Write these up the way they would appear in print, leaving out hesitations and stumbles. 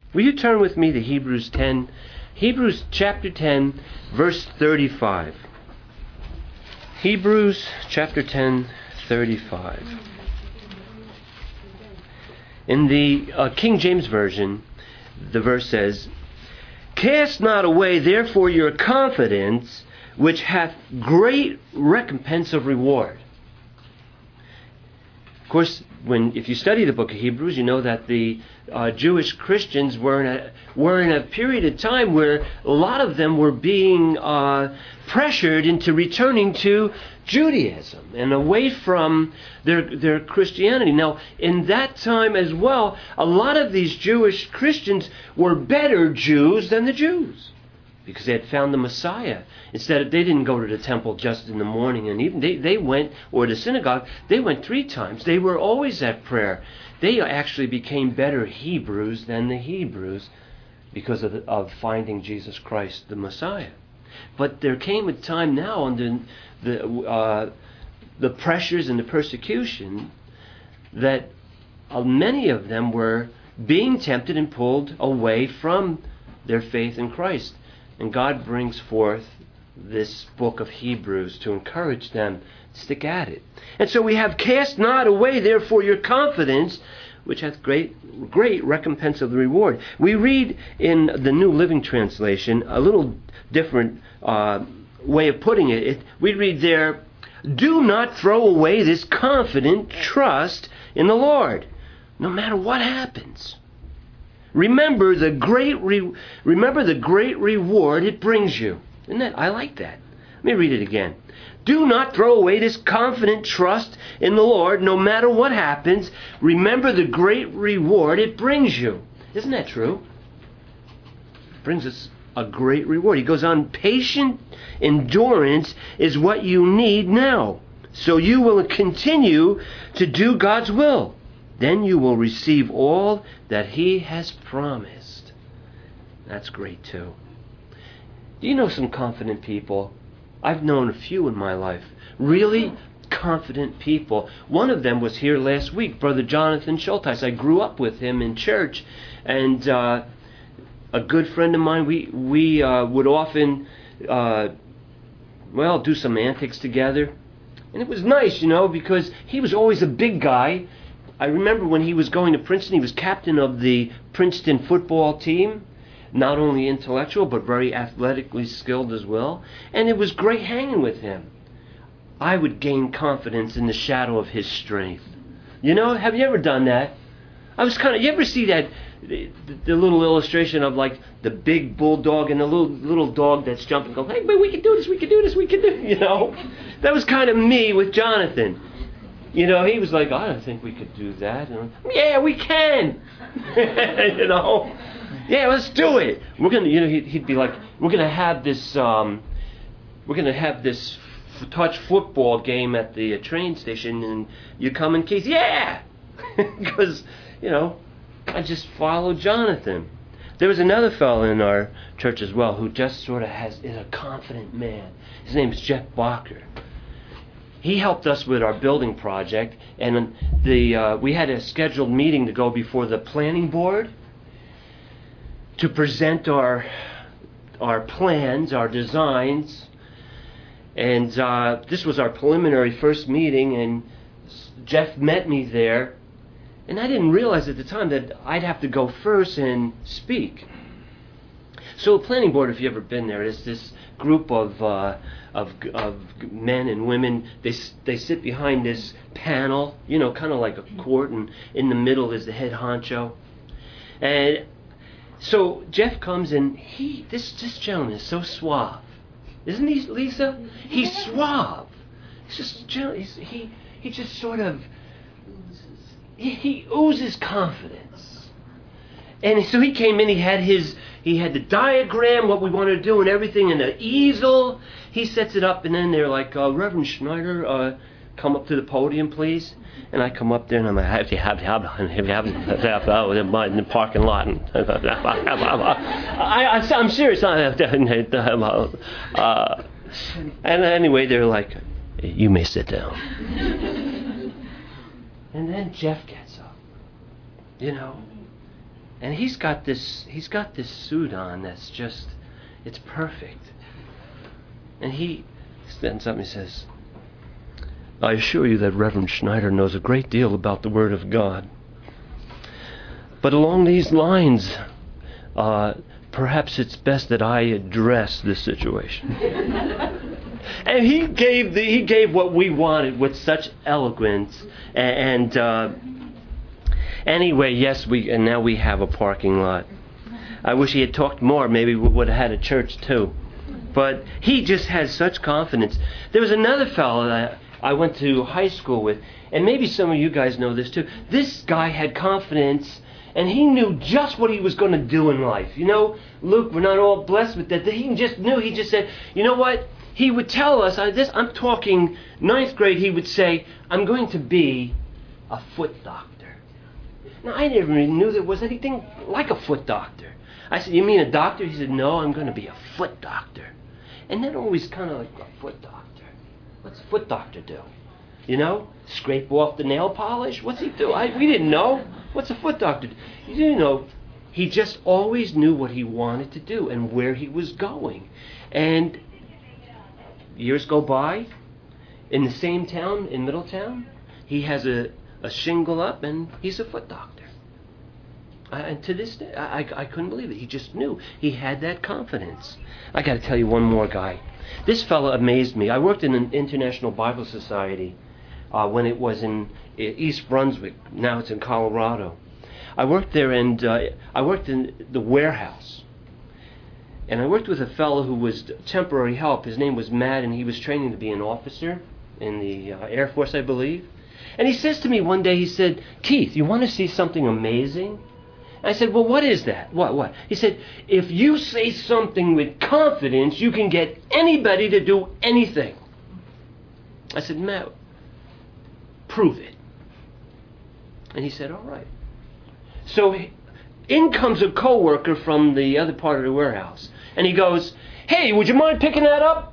Will you turn with me to Hebrews 10? Hebrews chapter 10, verse 35. Hebrews chapter 10, 35. In the King James Version, the verse says, "Cast not away therefore your confidence, which hath great recompense of reward." Of course, if you study the book of Hebrews, you know that the Jewish Christians were in a period of time where a lot of them were being pressured into returning to Judaism and away from their Christianity. Now, in that time as well, a lot of these Jewish Christians were better Jews than the Jews, because they had found the Messiah. Instead, they didn't go to the temple just in the morning and evening. They went, or the synagogue, they went 3 times. They were always at prayer. They actually became better Hebrews than the Hebrews because of finding Jesus Christ, the Messiah. But there came a time now under the pressures and the persecution that many of them were being tempted and pulled away from their faith in Christ. And God brings forth this book of Hebrews to encourage them to stick at it. And so we have, "Cast not away therefore your confidence, which hath great recompense of the reward." We read in the New Living Translation a little different way of putting it. We read there, "Do not throw away this confident trust in the Lord, no matter what happens. Remember the great reward it brings you." Isn't that? I like that. Let me read it again. "Do not throw away this confident trust in the Lord, no matter what happens. Remember the great reward it brings you." Isn't that true? It brings us a great reward. He goes on, "Patient endurance is what you need now, so you will continue to do God's will. Then you will receive all that He has promised." That's great too. Do you know some confident people? I've known a few in my life. Really confident people. One of them was here last week, Brother Jonathan Schulteis. I grew up with him in church, and a good friend of mine. We would often do some antics together, and it was nice, because he was always a big guy. I remember when he was going to Princeton, he was captain of the Princeton football team. Not only intellectual, but very athletically skilled as well. And it was great hanging with him. I would gain confidence in the shadow of his strength. Have you ever done that? You ever see that, the little illustration of like the big bulldog and the little dog that's jumping, going, "Hey, we can do this, we can do this, we can do it," That was kind of me with Jonathan. He was like, "I don't think we could do that." And "Yeah, we can." "Yeah, let's do it." We're gonna, he'd be like, "We're gonna have this touch football game at the train station, and you come in, Keith." "Yeah," because I just followed Jonathan. There was another fellow in our church as well who just sort of is a confident man. His name is Jeff Barker. He helped us with our building project, and we had a scheduled meeting to go before the planning board to present our plans, our designs. And this was our preliminary first meeting, and Jeff met me there. And I didn't realize at the time that I'd have to go first and speak. So a planning board, if you've ever been there, is this group of men and women. They sit behind this panel, kind of like a court, and in the middle is the head honcho. And so Jeff comes, and this gentleman is so suave. Isn't he, Lisa? He's suave. He's just he just sort of he oozes confidence. And so he came in. He had the diagram, what we wanted to do, and everything, and the easel. He sets it up, and then they're like, "Reverend Schneider, come up to the podium, please." And I come up there, and I'm like, "If you have in the parking lot." And I'm serious. And anyway, they're like, "You may sit down." And then Jeff gets up, And he's got this suit on that's just, it's perfect. And he stands up and he says, I assure you that Reverend Schneider knows a great deal about the Word of God. But along these lines, perhaps it's best that I address this situation. And he gave what we wanted with such eloquence. And anyway, yes, and now we have a parking lot. I wish he had talked more. Maybe we would have had a church too. But he just had such confidence. There was another fellow that I went to high school with, and maybe some of you guys know this too. This guy had confidence, and he knew just what he was going to do in life. You know, Luke, we're not all blessed with that. He just knew. He just said, you know what? He would tell us, I'm talking 9th grade, he would say, I'm going to be a foot doctor. Now, I never even knew there was anything like a foot doctor. I said, you mean a doctor? He said, no, I'm going to be a foot doctor. And then always kind of like, a foot doctor. What's a foot doctor do? You know, scrape off the nail polish? What's he do? We didn't know. What's a foot doctor do? You didn't know. He just always knew what he wanted to do and where he was going. And years go by, in the same town, in Middletown, he has a shingle up and he's a foot doctor. And to this day, I couldn't believe it. He just knew. He had that confidence. I got to tell you one more guy. This fellow amazed me. I worked in an International Bible Society when it was in East Brunswick. Now it's in Colorado. I worked there, and I worked in the warehouse. And I worked with a fellow who was temporary help. His name was Matt, and he was training to be an officer in the Air Force, I believe. And he says to me one day, he said, Keith, you want to see something amazing? I said, well, what is that? What? He said, if you say something with confidence, you can get anybody to do anything. I said, Matt, prove it. And he said, all right. So in comes a coworker from the other part of the warehouse. And he goes, hey, would you mind picking that up?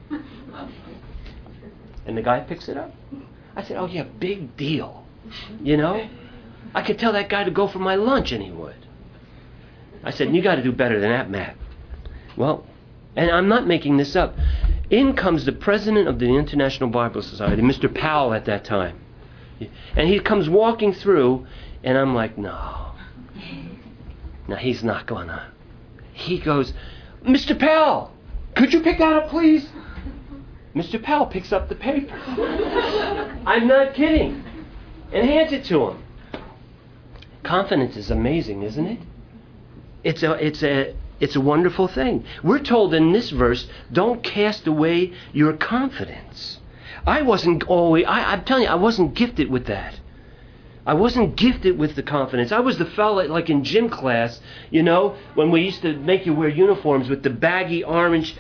And the guy picks it up. I said, oh, yeah, big deal. You know? I could tell that guy to go for my lunch, and he would. I said, you got to do better than that, Matt. Well, and I'm not making this up. In comes the president of the International Bible Society, Mr. Powell at that time. And he comes walking through, and I'm like, no, he's not gonna. He goes, Mr. Powell, could you pick that up, please? Mr. Powell picks up the paper. I'm not kidding. And hands it to him. Confidence is amazing, isn't it? It's a wonderful thing. We're told in this verse, don't cast away your confidence. I'm telling you, I wasn't gifted with that. I wasn't gifted with the confidence. I was the fellow, like in gym class, you know, when we used to make you wear uniforms with the baggy orange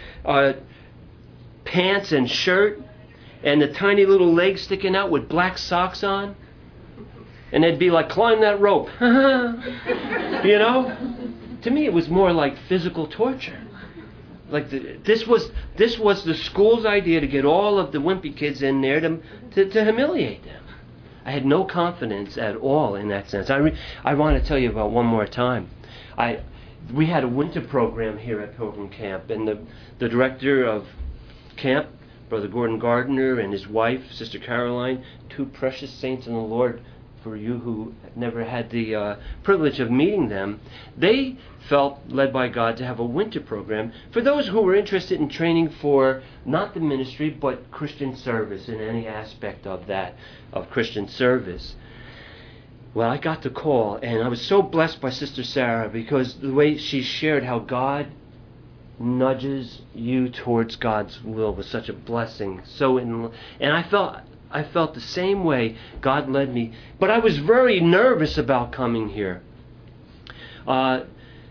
pants and shirt and the tiny little legs sticking out with black socks on. And they'd be like, climb that rope. You know? To me, it was more like physical torture. Like this was the school's idea to get all of the wimpy kids in there to humiliate them. I had no confidence at all in that sense. I want to tell you about one more time. We had a winter program here at Pilgrim Camp, and the director of camp, Brother Gordon Gardner, and his wife, Sister Caroline, two precious saints in the Lord. For you who never had the privilege of meeting them, they felt led by God to have a winter program for those who were interested in training for not the ministry, but Christian service in any aspect of that, of Christian service. Well, I got the call, and I was so blessed by Sister Sarah because the way she shared how God nudges you towards God's will was such a blessing. And I felt the same way God led me. But I was very nervous about coming here. Well,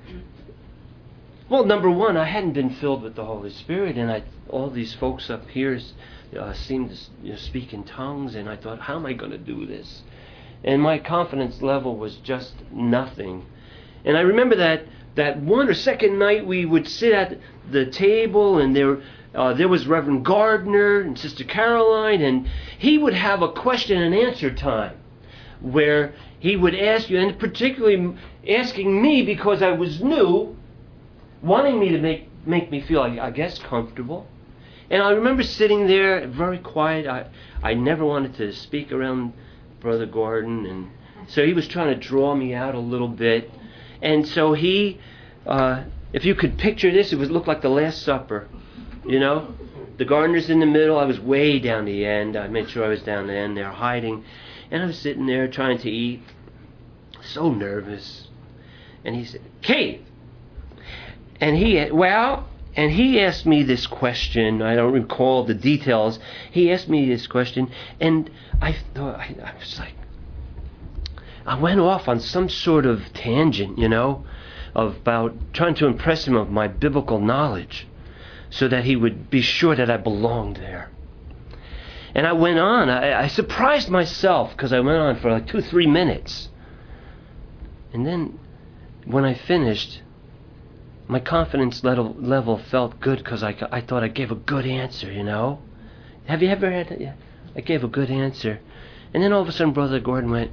number one, I hadn't been filled with the Holy Spirit, and all these folks up here seemed to speak in tongues, and I thought, how am I going to do this? And my confidence level was just nothing. And I remember that one or second night we would sit at the table, and there was Reverend Gardner and Sister Caroline, and he would have a question and answer time where he would ask you, and particularly asking me because I was new, wanting me to make me feel, I guess, comfortable. And I remember sitting there very quiet. I never wanted to speak around Brother Gordon, and so he was trying to draw me out a little bit. And so he, if you could picture this, it would look like the Last Supper, you know? The gardener's in the middle. I was way down the end. I made sure I was down the end there hiding. And I was sitting there trying to eat, so nervous. And he said, Kate. And he asked me this question. I don't recall the details. He asked me this question, and I thought, I was like, I went off on some sort of tangent, you know, about trying to impress him of my biblical knowledge so that he would be sure that I belonged there. And I went on. I surprised myself because I went on for like 2-3 minutes. And then when I finished, my confidence level felt good because I thought I gave a good answer, you know. Have you ever had that? Yeah. I gave a good answer. And then all of a sudden Brother Gordon went,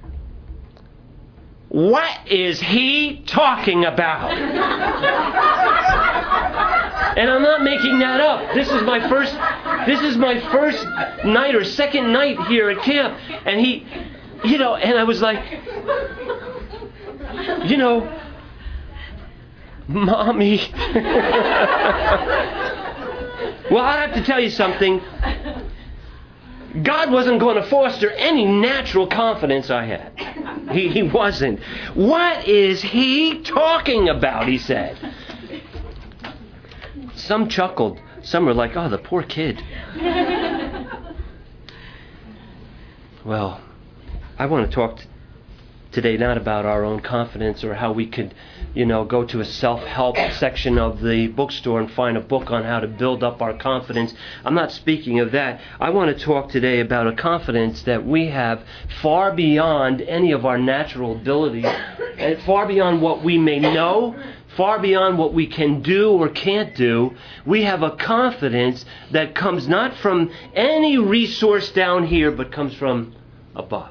"What is he talking about?" And I'm not making that up. This is my first night or second night here at camp. And he, you know, and I was like, you know, Mommy. Well, I have to tell you something. God wasn't going to foster any natural confidence I had. He wasn't. "What is he talking about?" he said. Some chuckled. Some were like, "Oh, the poor kid." Well, I want to talk today not about our own confidence or how we could, you know, go to a self-help section of the bookstore and find a book on how to build up our confidence. I'm not speaking of that. I want to talk today about a confidence that we have far beyond any of our natural abilities, and far beyond what we may know, far beyond what we can do or can't do. We have a confidence that comes not from any resource down here, but comes from above.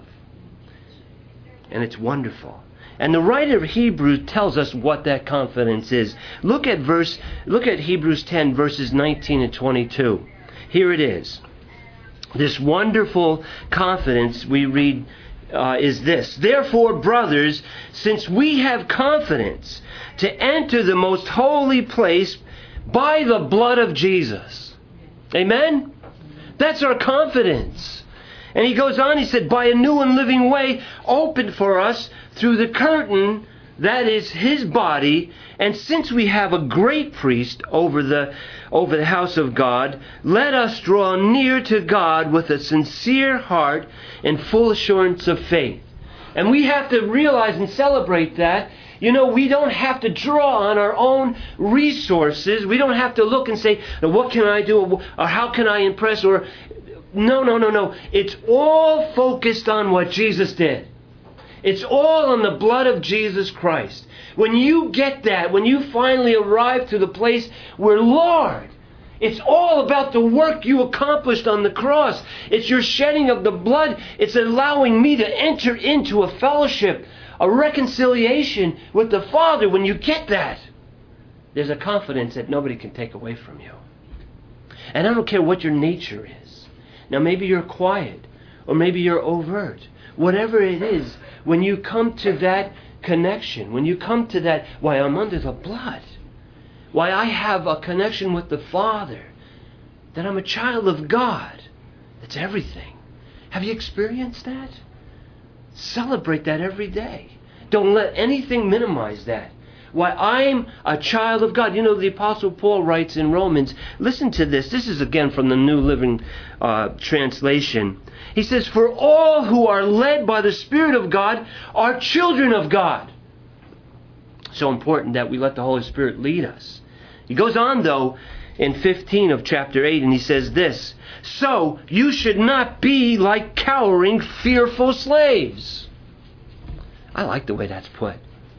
And it's wonderful. And the writer of Hebrews tells us what that confidence is. Look at Hebrews 10, verses 19 and 22. Here it is. This wonderful confidence we read is this: "Therefore, brothers, since we have confidence to enter the most holy place by the blood of Jesus." Amen? That's our confidence. And he goes on, he said, "By a new and living way opened for us through the curtain that is his body. And since we have a great priest over the house of God, let us draw near to God with a sincere heart and full assurance of faith." And we have to realize and celebrate that. You know, we don't have to draw on our own resources. We don't have to look and say, "What can I do?" or "How can I impress?" or No. It's all focused on what Jesus did. It's all on the blood of Jesus Christ. When you get that, when you finally arrive to the place where, Lord, it's all about the work you accomplished on the cross. It's your shedding of the blood. It's allowing me to enter into a fellowship, a reconciliation with the Father. When you get that, there's a confidence that nobody can take away from you. And I don't care what your nature is. Now, maybe you're quiet, or maybe you're overt. Whatever it is, when you come to that connection, when you come to that, why, I'm under the blood, why, I have a connection with the Father, that I'm a child of God, that's everything. Have you experienced that? Celebrate that every day. Don't let anything minimize that. Why, I'm a child of God. You know, the Apostle Paul writes in Romans, listen to this. This is again from the New Living Translation. He says, "For all who are led by the Spirit of God are children of God." So important that we let the Holy Spirit lead us. He goes on, though, in 15 of chapter 8, and he says this: "So you should not be like cowering, fearful slaves." I like the way that's put.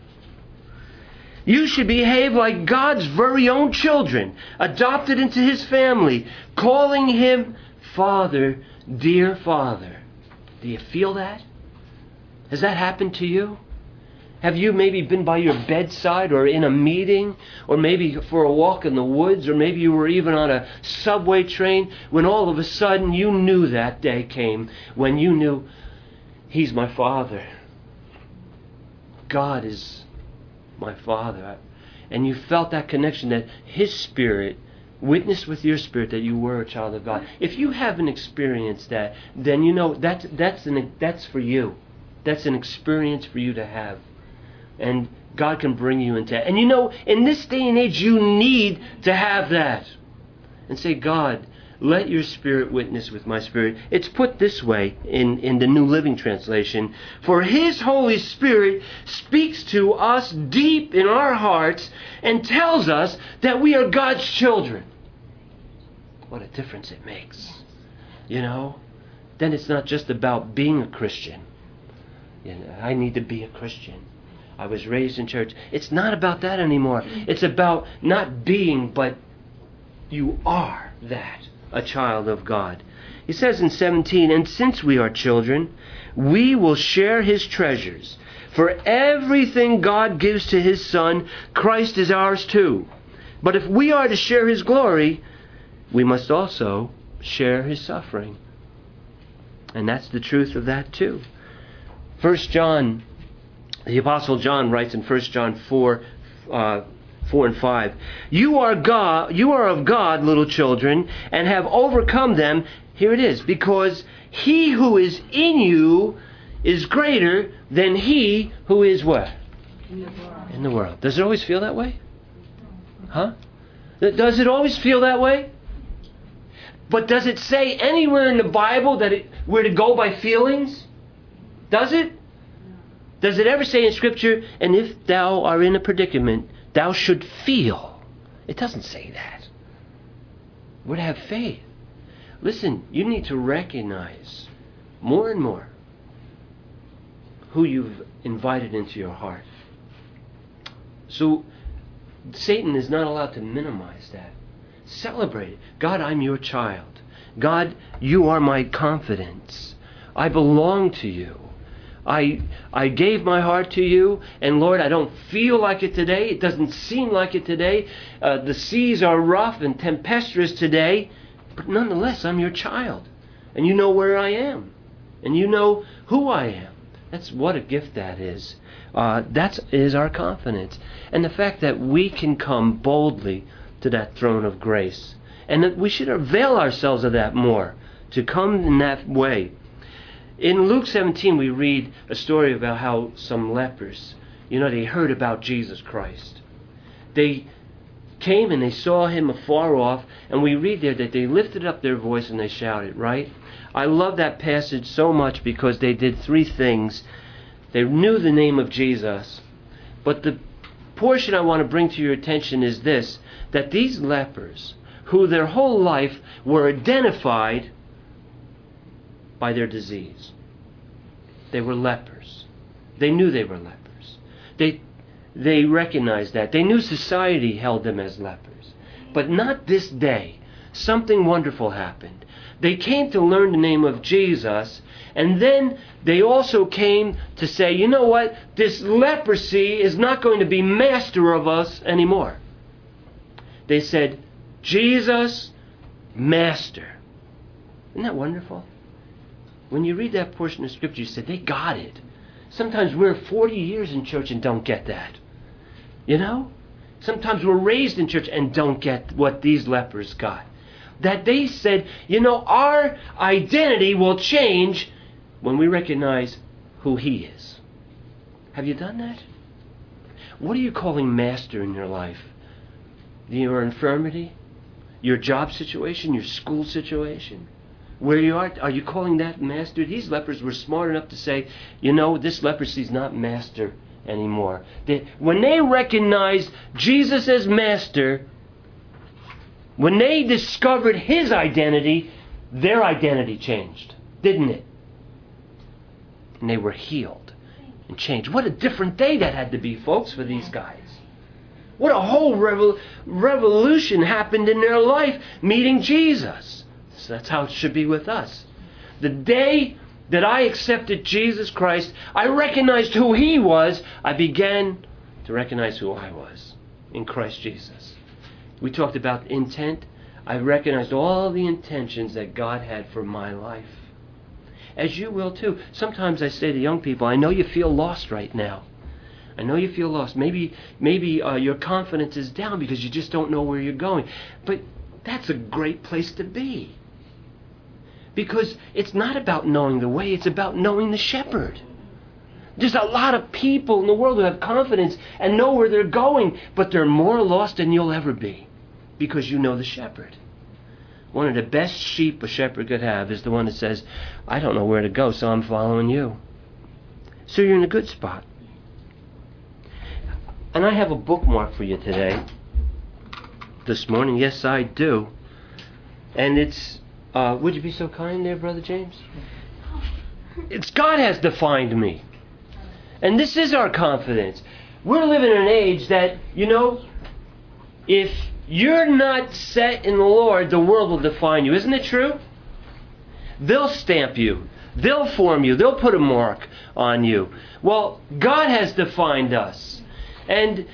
You should behave like God's very own children, adopted into his family, calling him Father, dear Father. Do you feel that? Has that happened to you? Have you maybe been by your bedside or in a meeting or maybe for a walk in the woods or maybe you were even on a subway train when all of a sudden you knew that day came when you knew He's my Father. God is my Father. And you felt that connection that His Spirit witnessed with your spirit that you were a child of God. If you haven't experienced that, then you know that's for you. That's an experience for you to have. And God can bring you into it. And you know, in this day and age, you need to have that. And say, God, let your Spirit witness with my spirit. It's put this way in the New Living Translation. For His Holy Spirit speaks to us deep in our hearts and tells us that we are God's children. What a difference it makes. You know? Then it's not just about being a Christian. You know, I need to be a Christian. I was raised in church. It's not about that anymore. It's about not being, but you are that, a child of God. He says in 17, and since we are children, we will share His treasures. For everything God gives to His Son, Christ is ours too. But if we are to share His glory, we must also share His suffering. And that's the truth of that too. 1 John, the Apostle John writes in 1 John 4 and 5, You are of God, little children, and have overcome them. Here it is, because He who is in you is greater than he who is what? In the world. Does it always feel that way? Huh? Does it always feel that way? But does it say anywhere in the Bible that we're to go by feelings? Does it? Does it ever say in Scripture, and if thou art in a predicament, thou should feel? It doesn't say that. We're to have faith. Listen, you need to recognize more and more who you've invited into your heart. So Satan is not allowed to minimize that. Celebrate it. God, I'm your child. God, you are my confidence. I belong to you. I gave my heart to you, and Lord, I don't feel like it today. It doesn't seem like it today. The seas are rough and tempestuous today, but nonetheless, I'm your child, and you know where I am, and you know who I am. That's what a gift that is. That is our confidence, and the fact that we can come boldly to that throne of grace, and that we should avail ourselves of that more, to come in that way. In Luke 17, we read a story about how some lepers, they heard about Jesus Christ. They came and they saw Him afar off, and we read there that they lifted up their voice and they shouted, right? I love that passage so much because they did three things. They knew the name of Jesus, but the portion I want to bring to your attention is this, that these lepers, who their whole life were identified by their disease. They were lepers. They knew they were lepers. They recognized that. They knew society held them as lepers. But not this day. Something wonderful happened. They came to learn the name of Jesus, and then they also came to say, you know what? This leprosy is not going to be master of us anymore. They said, Jesus, Master. Isn't that wonderful? When you read that portion of Scripture, you said, they got it. Sometimes we're 40 years in church and don't get that. Sometimes we're raised in church and don't get what these lepers got. That they said, our identity will change when we recognize who He is. Have you done that? What are you calling master in your life? Your infirmity? Your job situation? Your school situation? Where you are you calling that master? These lepers were smart enough to say, this leprosy is not master anymore. When they recognized Jesus as master, when they discovered His identity, their identity changed, didn't it? And they were healed and changed. What a different day that had to be, folks, for these guys. What a whole revolution happened in their life meeting Jesus. So that's how it should be with us. The day that I accepted Jesus Christ, I recognized who He was, I began to recognize who I was in Christ Jesus. We talked about intent. I recognized all the intentions that God had for my life. As you will too. Sometimes I say to young people, I know you feel lost right now. I know you feel lost. Maybe your confidence is down because you just don't know where you're going. But that's a great place to be. Because it's not about knowing the way, it's about knowing the shepherd. There's a lot of people in the world who have confidence and know where they're going, but they're more lost than you'll ever be because you know the shepherd. One of the best sheep a shepherd could have is the one that says, I don't know where to go, so I'm following you. So you're in a good spot. And I have a bookmark for you today. This morning, yes, I do. And it's, would you be so kind there, Brother James? It's God has defined me. And this is our confidence. We're living in an age that, if you're not set in the Lord, the world will define you. Isn't it true? They'll stamp you. They'll form you. They'll put a mark on you. Well, God has defined us. And,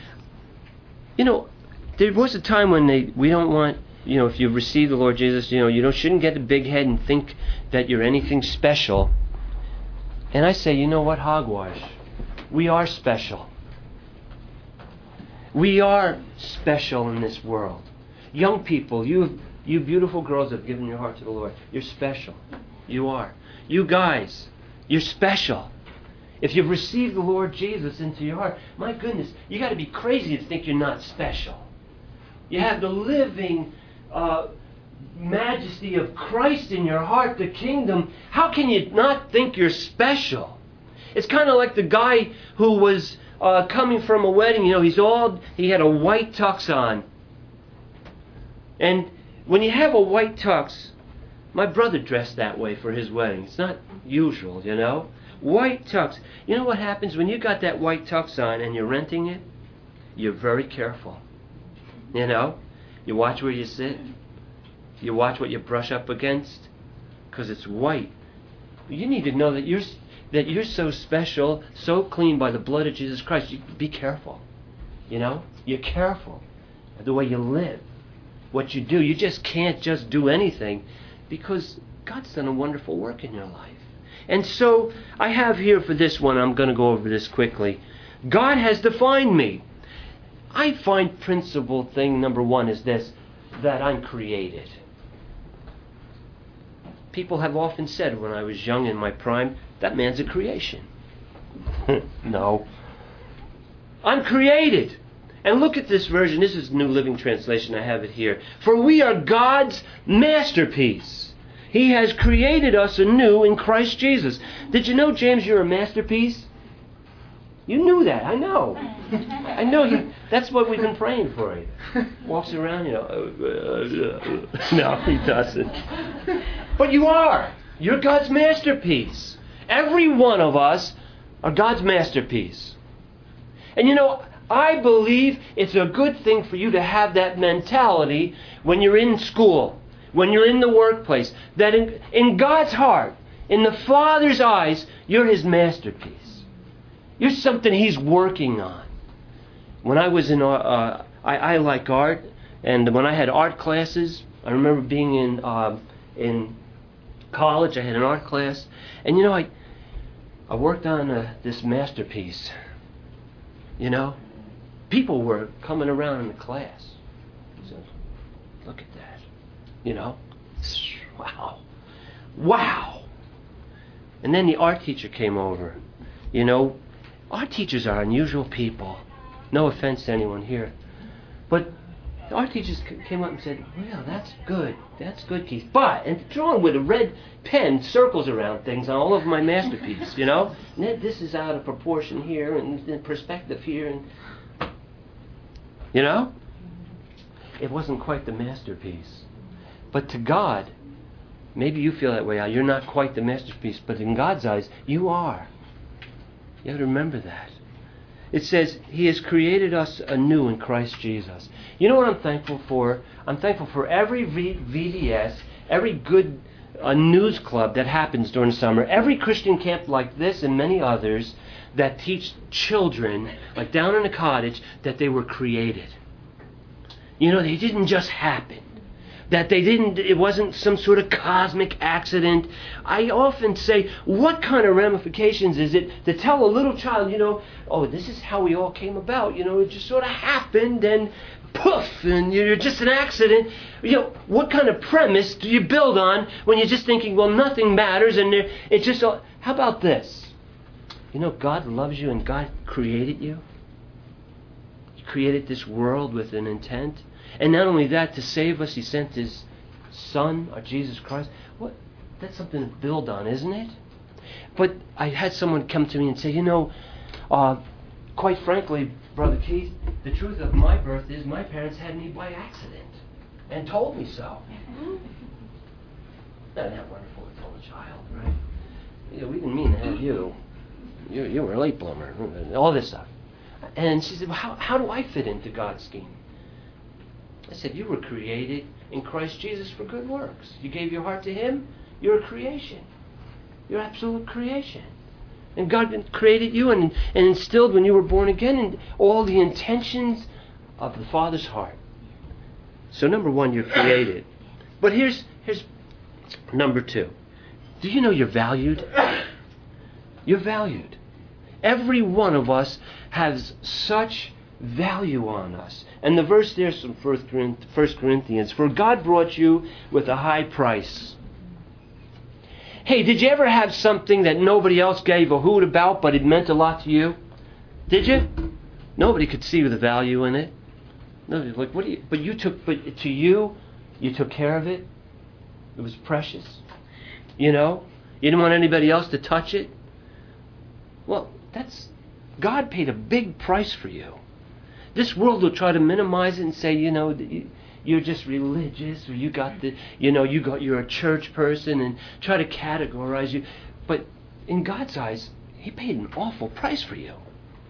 there was a time when we don't want, if you receive the Lord Jesus, shouldn't get a big head and think that you're anything special. And I say, you know what? Hogwash. We are special. We are special in this world. Young people, you beautiful girls have given your heart to the Lord. You're special. You are. You guys, you're special. If you've received the Lord Jesus into your heart, my goodness, you got to be crazy to think you're not special. You have the living majesty of Christ in your heart, the kingdom. How can you not think you're special? It's kind of like the guy who was coming from a wedding. He had a white tux on. And when you have a white tux, my brother dressed that way for his wedding. It's not usual, White tux. You know what happens when you got that white tux on and you're renting it? You're very careful. You watch where you sit. You watch what you brush up against. Because it's white. You need to know that you're so special, so clean by the blood of Jesus Christ. You be careful. You're careful of the way you live, what you do. You just can't just do anything because God's done a wonderful work in your life. And so I have here for this one, I'm going to go over this quickly. God has defined me. I find principal thing number one is this, that I'm created. People have often said when I was young in my prime, that man's a creation. No. I'm created. And look at this version. This is New Living Translation. I have it here. For we are God's masterpiece. He has created us anew in Christ Jesus. Did you know, James, you're a masterpiece? You knew that. I know. I know. That's what we've been praying for you. Walks around, No, he doesn't. But you are. You're God's masterpiece. Every one of us are God's masterpiece. And I believe it's a good thing for you to have that mentality when you're in school, when you're in the workplace, that in God's heart, in the Father's eyes, you're His masterpiece. You're something He's working on. When I was in, I like art, and when I had art classes, I remember being in college. I had an art class, and I worked on this masterpiece. People were coming around in the class. So, look at that. Wow. And then the art teacher came over. Art teachers are unusual people. No offense to anyone here. But the art teachers came up and said, well, that's good. That's good, Keith. But, and drawing with a red pen circles around things on all of my masterpiece, And this is out of proportion here and perspective here. And it wasn't quite the masterpiece. But to God, maybe you feel that way. You're not quite the masterpiece, but in God's eyes, you are. You have to remember that. It says, He has created us anew in Christ Jesus. You know what I'm thankful for? I'm thankful for every VBS, every good a news club that happens during the summer. Every Christian camp like this and many others that teach children, like down in a cottage, that they were created. You know, they didn't just happen. It wasn't some sort of cosmic accident. I often say, what kind of ramifications is it to tell a little child, oh, this is how we all came about, it just sort of happened and poof, and you're just an accident. What kind of premise do you build on when you're just thinking, well, nothing matters, and it's just, how about this? God loves you and God created you. He created this world with an intent. And not only that, to save us, He sent His Son, our Jesus Christ. That's something to build on, isn't it? But I had someone come to me and say, quite frankly, Brother Keith, the truth of my birth is my parents had me by accident and told me so. Isn't that wonderful to tell a child, right? We didn't mean to have you. You were a late bloomer, all this stuff. And she said, well, how do I fit into God's scheme? I said, you were created in Christ Jesus for good works. You gave your heart to Him, you're a creation. You're absolute creation. And God created you and instilled when you were born again in all the intentions of the Father's heart. So number one, you're created. But here's number two. Do you know you're valued? You're valued. Every one of us has such value on us. And the verse there is from 1 Corinthians. For God brought you with a high price. Hey, did you ever have something that nobody else gave a hoot about, but it meant a lot to you? Did you? Nobody could see the value in it. Nobody, like, what do you? But to you, you took care of it. It was precious. You didn't want anybody else to touch it. Well, God paid a big price for you. This world will try to minimize it and say, you're just religious, or you're a church person, and try to categorize you. But in God's eyes, He paid an awful price for you.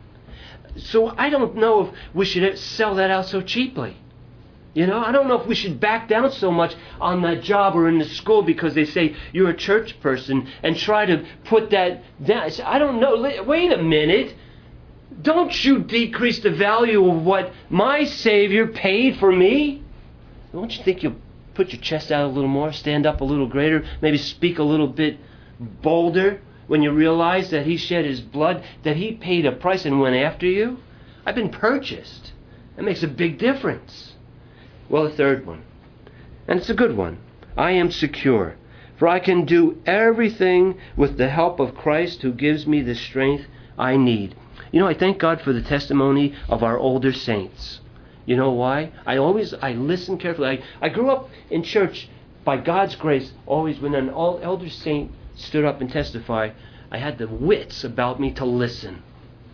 So I don't know if we should sell that out so cheaply. I don't know if we should back down so much on that job or in the school because they say you're a church person and try to put that down. I don't know. Wait a minute. Don't you decrease the value of what my Savior paid for me? Don't you think you'll put your chest out a little more, stand up a little greater, maybe speak a little bit bolder when you realize that He shed His blood, that He paid a price and went after you? I've been purchased. That makes a big difference. Well, the third one, and it's a good one. I am secure, for I can do everything with the help of Christ who gives me the strength I need. I thank God for the testimony of our older saints. You know why? I listen carefully. I grew up in church by God's grace. Always when an elder saint stood up and testified, I had the wits about me to listen.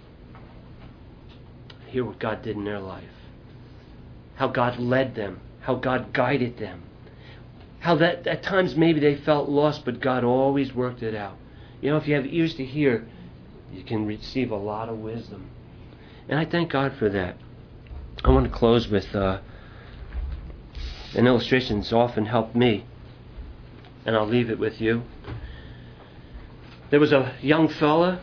Hear what God did in their life. How God led them. How God guided them. How that at times maybe they felt lost, but God always worked it out. If you have ears to hear, you can receive a lot of wisdom. And I thank God for that. I want to close with an illustration that's often helped me. And I'll leave it with you. There was a young fella,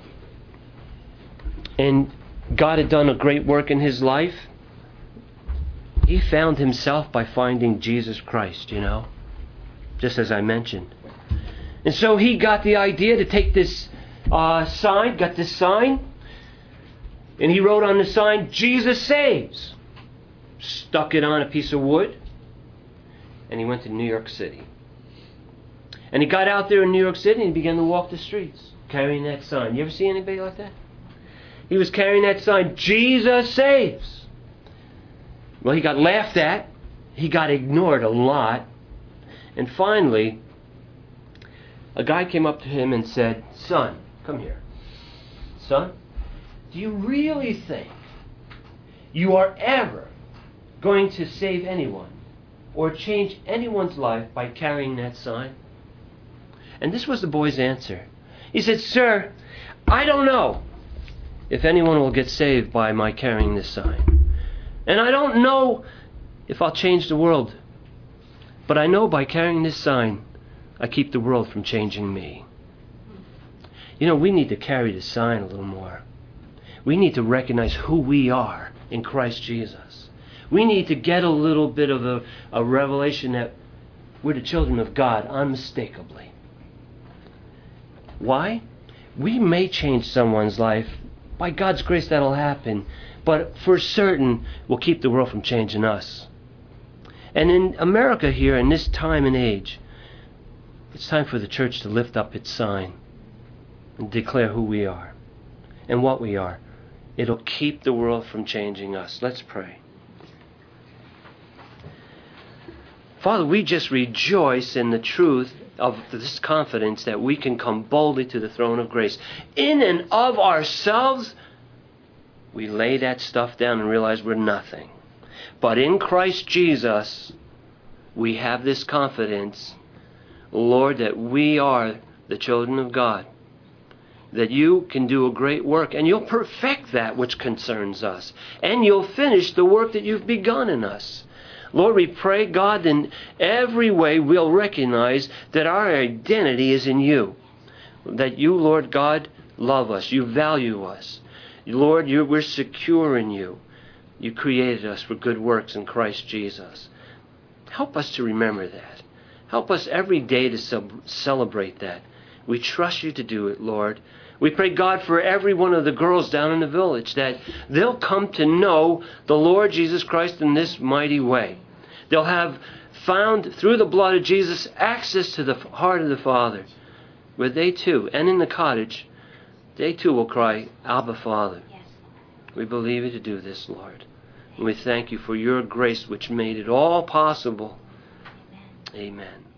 and God had done a great work in his life. He found himself by finding Jesus Christ, just as I mentioned. And so he got the idea to take this sign, and he wrote on the sign, Jesus saves. Stuck it on a piece of wood, and he went to New York City. And he got out there in New York City and he began to walk the streets, carrying that sign. You ever see anybody like that? He was carrying that sign, Jesus saves. Well, he got laughed at. He got ignored a lot. And finally, a guy came up to him and said, son, come here. Son, do you really think you are ever going to save anyone or change anyone's life by carrying that sign? And this was the boy's answer. He said, sir, I don't know if anyone will get saved by my carrying this sign. And I don't know if I'll change the world. But I know by carrying this sign, I keep the world from changing me. You know, we need to carry the sign a little more. We need to recognize who we are in Christ Jesus. We need to get a little bit of a revelation that we're the children of God unmistakably. Why? We may change someone's life. By God's grace, that'll happen. But for certain, we'll keep the world from changing us. And in America here, in this time and age, it's time for the church to lift up its sign and declare who we are and what we are. It'll keep the world from changing us. Let's pray. Father, we just rejoice in the truth of this confidence that we can come boldly to the throne of grace. In and of ourselves, we lay that stuff down and realize we're nothing. But in Christ Jesus, we have this confidence, Lord, that we are the children of God, that you can do a great work, and you'll perfect that which concerns us, and you'll finish the work that you've begun in us. Lord, we pray, God, in every way we'll recognize that our identity is in you, that you, Lord God, love us, you value us. Lord, we're secure in you. You created us for good works in Christ Jesus. Help us to remember that. Help us every day to celebrate that. We trust you to do it, Lord. We pray, God, for every one of the girls down in the village, that they'll come to know the Lord Jesus Christ in this mighty way. They'll have found, through the blood of Jesus, access to the heart of the Father, where they too, and in the cottage, they too will cry, Abba, Father. Yes. We believe you to do this, Lord. And we thank you for your grace which made it all possible. Amen. Amen.